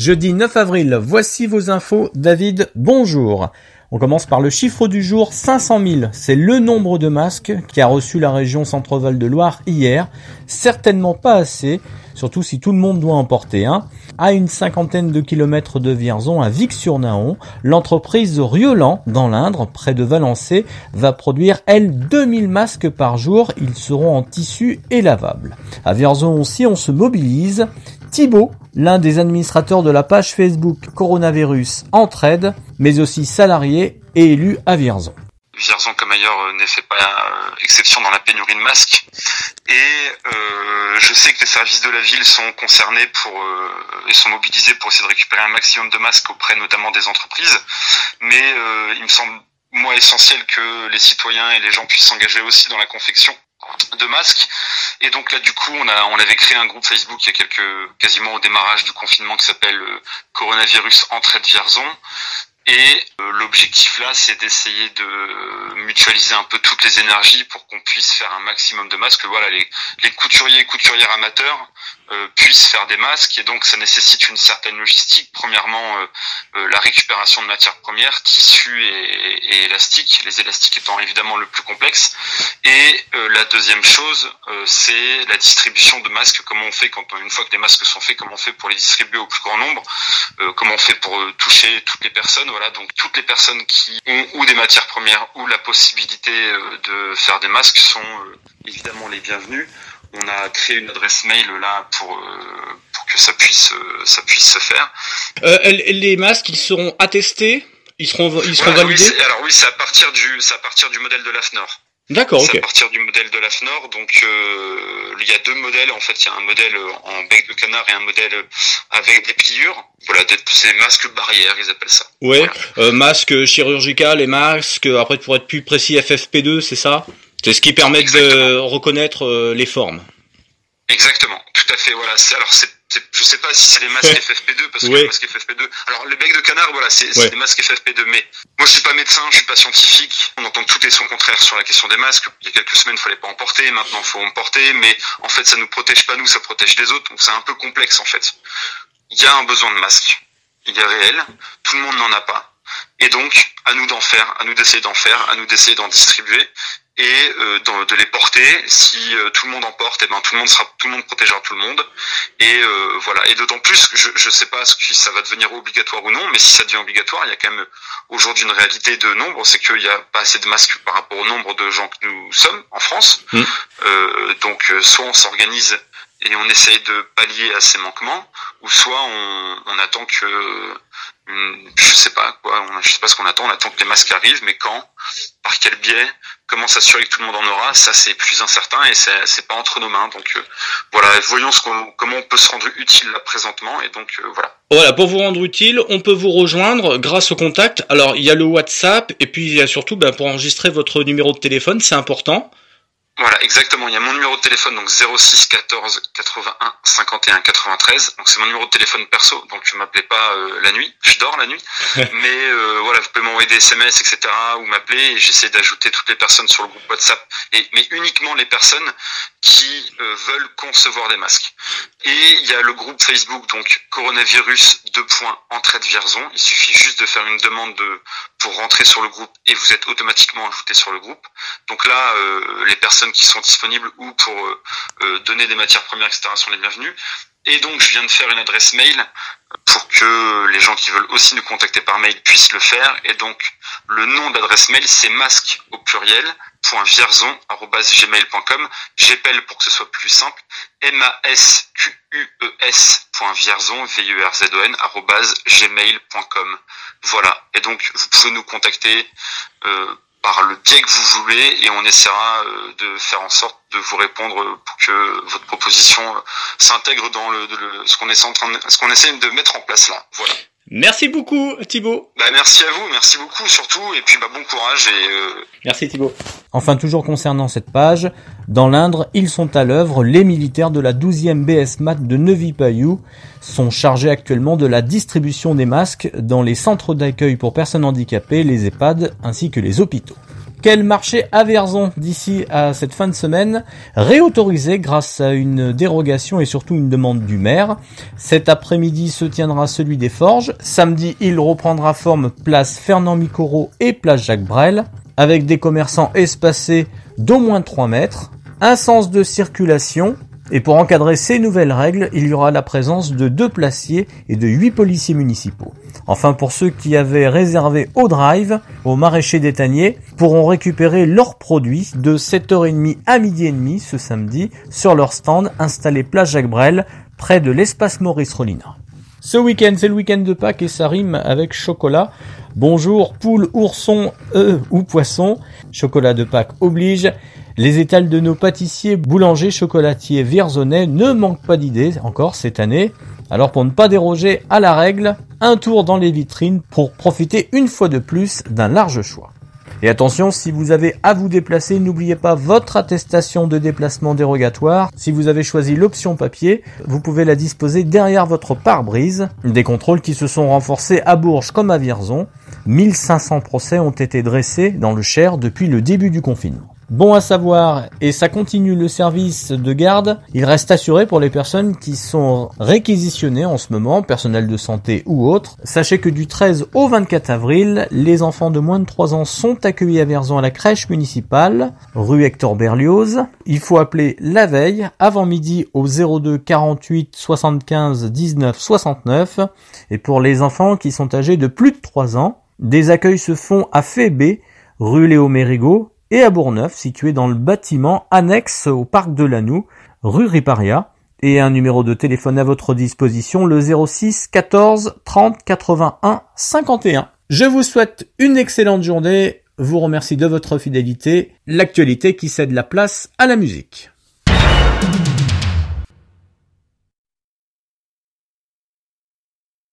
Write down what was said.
Jeudi 9 avril, voici vos infos. David, bonjour. On commence par le chiffre du jour, 500 000. C'est le nombre de masques qu'a reçu la région Centre-Val de Loire hier. Certainement pas assez, surtout si tout le monde doit en porter un. À une cinquantaine de kilomètres de Vierzon, à Vic-sur-Nahon, l'entreprise Riolan, dans l'Indre, près de Valençay, va produire, 2000 masques par jour. Ils seront en tissu et lavables. À Vierzon aussi, on se mobilise. Thibaut, l'un des administrateurs de la page Facebook Coronavirus Entraide, mais aussi salarié et élu à Vierzon. Vierzon comme ailleurs n'est fait pas exception dans la pénurie de masques et je sais que les services de la ville sont concernés et sont mobilisés pour essayer de récupérer un maximum de masques auprès notamment des entreprises, mais il me semble essentiel que les citoyens et les gens puissent s'engager aussi dans la confection de masques. Et donc là, du coup, on avait créé un groupe Facebook il y a quasiment au démarrage du confinement qui s'appelle Coronavirus Entraide Vierzon. Et l'objectif là, c'est d'essayer de mutualiser un peu toutes les énergies pour qu'on puisse faire un maximum de masques. Voilà, les couturiers et couturières amateurs puissent faire des masques, et donc ça nécessite une certaine logistique. Premièrement, la récupération de matières premières, tissus et élastiques, les élastiques étant évidemment le plus complexe. Et la deuxième chose, c'est la distribution de masques. Comment on fait une fois que les masques sont faits, comment on fait pour les distribuer au plus grand nombre, comment on fait pour toucher toutes les personnes. Voilà, donc toutes les personnes qui ont ou des matières premières ou la possibilité de faire des masques sont évidemment les bienvenus. On a créé une adresse mail là pour que ça puisse se faire. Les masques, ils seront attestés, ils seront validés. Oui, c'est à partir du modèle de l'AFNOR. D'accord, ok. C'est à partir du modèle de l'AFNOR, donc il y a deux modèles en fait. Il y a un modèle en bec de canard et un modèle avec des pliures. Voilà, c'est des masques barrières, ils appellent ça. Ouais, voilà. Masque chirurgical et masque, après pour être plus précis, FFP2, c'est ça ? C'est ce qui permet de reconnaître les formes. Exactement, tout à fait. Voilà. Je sais pas si c'est les masques FFP2 parce que les masques FFP2. Alors le bec de canard, voilà, c'est des masques FFP2. Mais moi, je suis pas médecin, je suis pas scientifique. On entend tout et son contraire sur la question des masques. Il y a quelques semaines, il fallait pas en porter. Maintenant, il faut en porter. Mais en fait, ça nous protège pas nous, ça protège les autres. Donc c'est un peu complexe en fait. Il y a un besoin de masques. Il est réel. Tout le monde n'en a pas. Et donc, à nous d'en faire, à nous d'essayer d'en faire, à nous d'essayer d'en distribuer. Et de les porter. Si tout le monde en porte, tout le monde protégera tout le monde. Et voilà. Et d'autant plus que je sais pas si ça va devenir obligatoire ou non, mais si ça devient obligatoire, il y a quand même aujourd'hui une réalité de nombre, c'est qu'il y a pas assez de masques par rapport au nombre de gens que nous sommes en France. Donc soit on s'organise et on essaye de pallier à ces manquements, ou soit on attend que je sais pas ce qu'on attend. On attend que les masques arrivent, mais quand, par quel biais, comment s'assurer que tout le monde en aura, ça c'est plus incertain et c'est pas entre nos mains. Donc voilà, voyons comment on peut se rendre utile là présentement, et donc voilà. Voilà, pour vous rendre utile, on peut vous rejoindre grâce au contact. Alors il y a le WhatsApp et puis il y a surtout pour enregistrer votre numéro de téléphone, c'est important. Voilà, exactement. Il y a mon numéro de téléphone, donc 06 14 81 51 93. Donc c'est mon numéro de téléphone perso, donc je m'appelais pas la nuit. Je dors la nuit, mais voilà, vous pouvez m'envoyer des SMS, etc. ou m'appeler. Et j'essaie d'ajouter toutes les personnes sur le groupe WhatsApp, mais uniquement les personnes qui veulent concevoir des masques. Et il y a le groupe Facebook, donc Coronavirus Entraide Vierzon. Il suffit juste de faire une demande pour rentrer sur le groupe et vous êtes automatiquement ajouté sur le groupe. Donc là, les personnes qui sont disponibles ou pour donner des matières premières, etc. sont les bienvenues. Et donc, je viens de faire une adresse mail pour que les gens qui veulent aussi nous contacter par mail puissent le faire. Et donc, le nom de l'adresse mail, c'est masque au pluriel, .vierzon@gmail.com. J'appelle pour que ce soit plus simple. masques.vierzon, VIERZON, @gmail.com. Voilà. Et donc, vous pouvez nous contacter, par le biais que vous voulez, et on essaiera de faire en sorte de vous répondre pour que votre proposition s'intègre dans ce qu'on essaie de mettre en place là. Voilà. Merci beaucoup Thibaut. Merci à vous, merci beaucoup surtout, et puis bon courage Merci Thibaut. Enfin, toujours concernant cette page, dans l'Indre, ils sont à l'œuvre. Les militaires de la 12e BS Mat de Neuvy-Payou sont chargés actuellement de la distribution des masques dans les centres d'accueil pour personnes handicapées, les EHPAD ainsi que les hôpitaux. Quel marché à Vierzon d'ici à cette fin de semaine, réautorisé grâce à une dérogation et surtout une demande du maire. Cet après-midi se tiendra celui des Forges. Samedi, il reprendra forme place Fernand Micoro et place Jacques Brel, avec des commerçants espacés d'au moins 3 mètres, un sens de circulation. Et pour encadrer ces nouvelles règles, il y aura la présence de 2 placiers et de 8 policiers municipaux. Enfin, pour ceux qui avaient réservé au drive, au maraîcher d'Étagnier, pourront récupérer leurs produits de 7h30 à 12h30 ce samedi sur leur stand installé place Jacques Brel, près de l'espace Maurice Rollin. Ce week-end, c'est le week-end de Pâques et ça rime avec chocolat. Bonjour, poule, ourson, ou poisson. Chocolat de Pâques oblige. Les étals de nos pâtissiers, boulangers, chocolatiers vierzonais ne manquent pas d'idées encore cette année. Alors pour ne pas déroger à la règle, un tour dans les vitrines pour profiter une fois de plus d'un large choix. Et attention, si vous avez à vous déplacer, n'oubliez pas votre attestation de déplacement dérogatoire. Si vous avez choisi l'option papier, vous pouvez la disposer derrière votre pare-brise. Des contrôles qui se sont renforcés à Bourges comme à Vierzon. 1500 procès ont été dressés dans le Cher depuis le début du confinement. Bon à savoir, et ça continue le service de garde, il reste assuré pour les personnes qui sont réquisitionnées en ce moment, personnel de santé ou autres. Sachez que du 13 au 24 avril, les enfants de moins de 3 ans sont accueillis à Vierzon à la crèche municipale, rue Hector Berlioz. Il faut appeler la veille, avant midi, au 02 48 75 19 69. Et pour les enfants qui sont âgés de plus de 3 ans, des accueils se font à Fébé, rue Léo Mérigot, et à Bourgneuf, situé dans le bâtiment annexe au parc de Lannou, rue Riparia, et un numéro de téléphone à votre disposition, le 06 14 30 81 51. Je vous souhaite une excellente journée, vous remercie de votre fidélité, l'actualité qui cède la place à la musique.